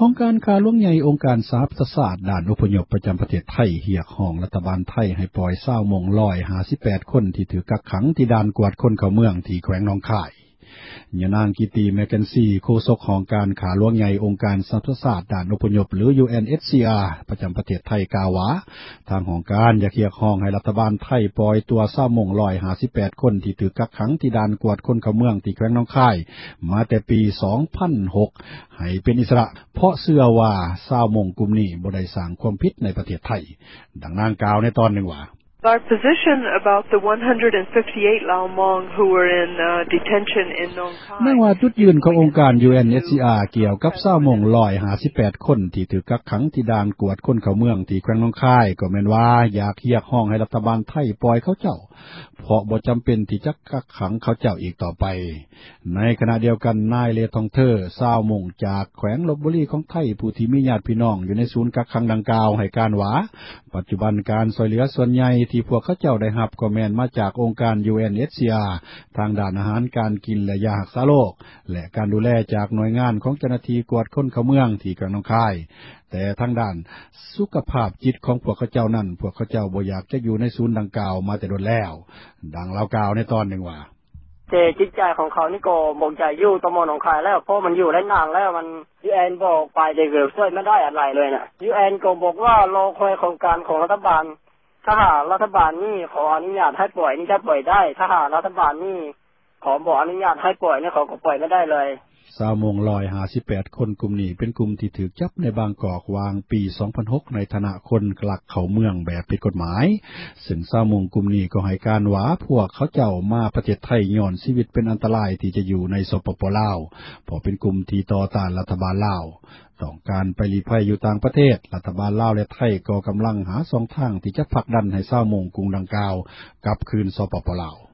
องค์การค้าหลวงใหญ่องค์การสหประชาชาติด้านอพยพประจำประเทศไทยเรียกร้องรัฐบาลไทยให้ปล่อย20โมง158คนที่ถูกกักขังที่ด่านกวดคนเข้าเมืองที่แขวงหนองคายยะนางกิติแมคเคนซีโฆษกของการค้าหลวงใหญ่องค์การสหประชาชาติด้านอพยพหรือ UNHCR ประจำประเทศไทยกล่าวว่าทางของการอยากเรียกร้องให้รัฐบาลไทยปล่อยตัว20โมง158คนที่ถูกกักขังที่ด่านกวดคนเข้าเมืองที่แขวงหนองคายมาแต่ปี2006ให้เป็นอิสระเพราะเชื่อว่า20โมงกลุ่มนี้บ่ได้สร้างความผิดในประเทศไทยดังนางกล่าวในตอนหนึ่งว่า Our position about the 158 Lao Hmong who were in detention in Nong Khai แม้ว่าจุดยืนขององค์การ UNHCR เกี่ยวกับ20โมง158คนที่ถูกกักขังที่ด่านกวดคนเข้าเมืองที่แขวงหนองคายก็แม่นว่าอยากเรียกร้องให้รัฐบาลไทยปล่อยเขาเจ้าเพราะบ่จําเป็นที่จะกักขังเขาเจ้าอีกต่อไปในขณะเดียวกันนายเลทองเธอ20โมงจากแขวงลพบุรีของไทยผู้ที่มีญาติพี่น้องอยู่ในศูนย์กักขังดังกล่าวให้การว่าปัจจุบันการช่วยเหลือส่วนใหญ่ที่พวกเขาเจ้าได้รับก็แม่นมาจากองค์การ UNHCR ทางด้านอาหารการกินและยารักษาโรคและการดูแลจากหน่วยงานของเจ้าหน้าที่กวดคนเข้าเมืองที่แขวงหนองคายแต่ทางด้านสุขภาพจิตของพวกเขาเจ้านั้นพวกเขาเจ้าบ่อยากจะอยู่ในศูนย์ดังกล่าวมาแต่โดนแล้วดังเรากล่าวในตอนหนึ่งว่าจิตใจของเขานี่ก็บ่ใจอยู่ตมหนองคายแล้วเพราะมันอยู่ได้นานแล้วมัน UN บอกไปได้เกิดช่วยไม่ได้อะไรเลยน่ะ UN ก็บอกว่ารอคอยโครงการของรัฐบาลถ้าหากรัฐบาลนี่ขออนุญาตให้ปล่อยนี่จะปล่อยได้ถ้าหากรัฐบาลนี่ขอบอกอนุญาตให้ปล่อยนี่เขาก็ปล่อยไม่ได้เลย 20โมง158คนกลุ่มนี้เป็นกลุ่มที่ถูกจับในบางกอกวางปี2006ในฐานะคนกลักเข้าเมืองแบบผิดกฎหมายซึ่ง20โมงกลุ่มนี้ก็ให้การว่าพวกเขาเจ้ามาประเทศไทยย้อนชีวิตเป็นอันตรายที่จะอยู่ในสปป.ลาวเพราะเป็นกลุ่มที่ต่อต้านรัฐบาลลาวต้องการไปลี้ภัยอยู่ต่างประเทศรัฐบาลลาวและไทยก็กําลังหา2ทางที่จะผลักดันให้20โมงกลุ่มดังกล่าวกลับคืนสปป.ลาว